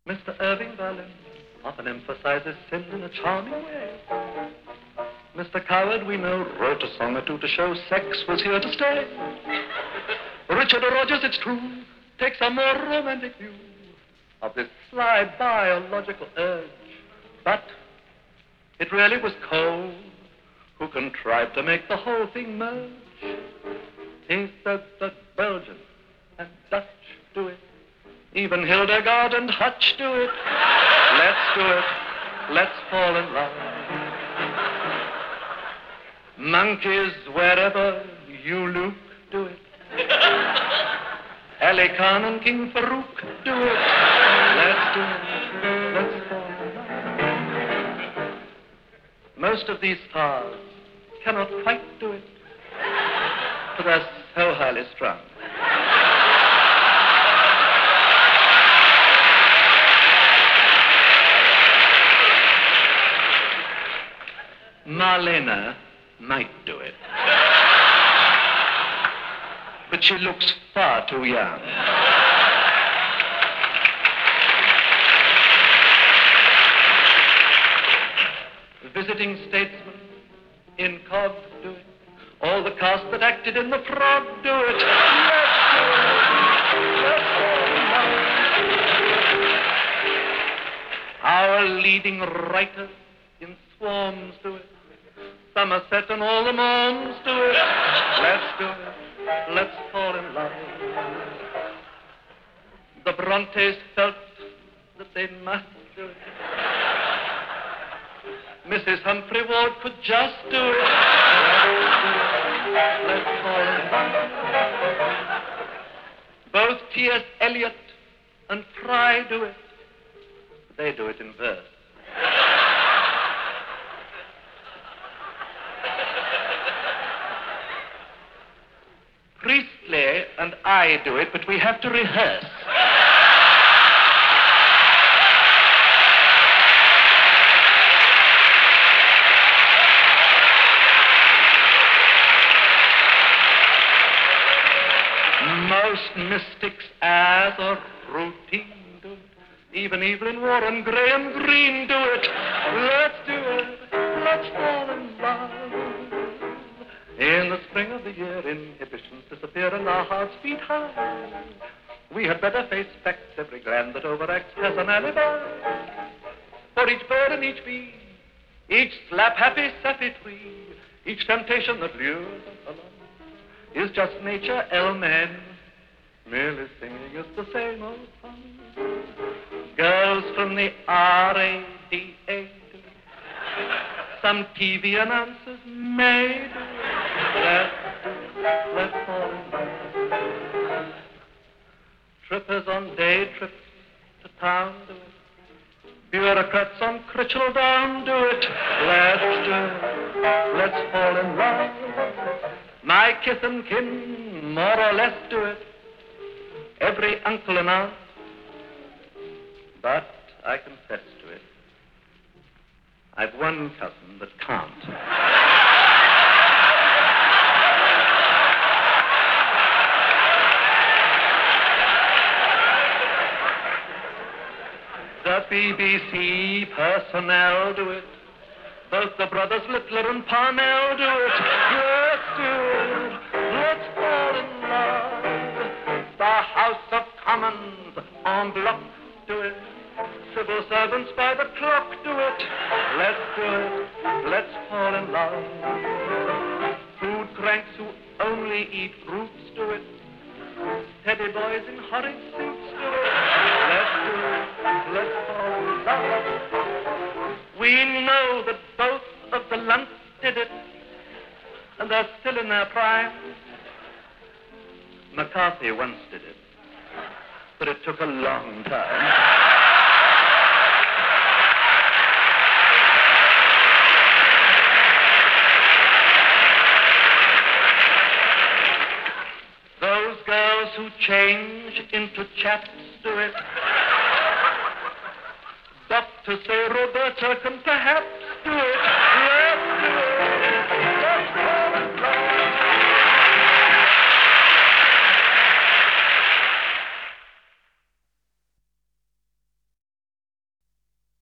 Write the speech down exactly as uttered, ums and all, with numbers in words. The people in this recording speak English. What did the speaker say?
Mister Irving Berlin often emphasizes sin in a charming way. Mister Coward, we know, wrote a song or two to show sex was here to stay. Richard Rogers, it's true, takes a more romantic view of this sly biological urge. But it really was Cole who contrived to make the whole thing merge. He said that Belgian and Dutch do it. Even Hildegard and Hutch do it. Let's do it. Let's fall in love. Monkeys wherever you look, do it. Ali Khan and King Farouk, do it. Let's do it. Let's fall in love. Most of these stars cannot quite do it, for they're so highly strung. Marlena might do it. But she looks far too young. Visiting statesmen, incog, do it. All the cast that acted in The Frog, do it. Let's do it. Let's fall in love. Our leading writers in swarms, do it. Somerset and all the moms, do it. Let's do it. Let's fall in love. The Brontes felt that they must do it. Missus Humphrey Ward could just do it. Let's do it. Let's fall in love. Both T S Eliot and Fry do it. They do it in verse. Priestley and I do it, but we have to rehearse. Most mystics as a routine do it. Even Evelyn Warren, Graham Greene do it. Let's do it. Let's fall in love. In the spring of the year, inhibitions disappear and our hearts beat high. We had better face facts. Every gland that overacts has an alibi. For each bird and each bee, each slap-happy sappy tree, each temptation that lures us along, is just nature, L-man, merely singing is the same old song. Girls from the R A D A do it. Some T V announcers may do it. Let's do it. Let's fall in love. Trippers on day trips to town do it. Bureaucrats on Critchell Down do it. Let's do it. Let's fall in love. My kith and kin more or less do it. Every uncle and aunt. But I confess to it. I've one cousin that can't. The B B C personnel do it. Both the brothers Littler and Parnell do it. Let's do it. Let's fall in love. The House of Commons en bloc do it. Civil servants by the clock do it. Let's do it. Let's fall in love. Food cranks who only eat fruits do it. Teddy boys in horrid suits do it. Let's do it. Let's fall in love. We know that both of the Lunts did it, and they're still in their prime. McCarthy once did it, but it took a long time. Those girls who change into chaps do it. Doctors say Roberta can perhaps do it.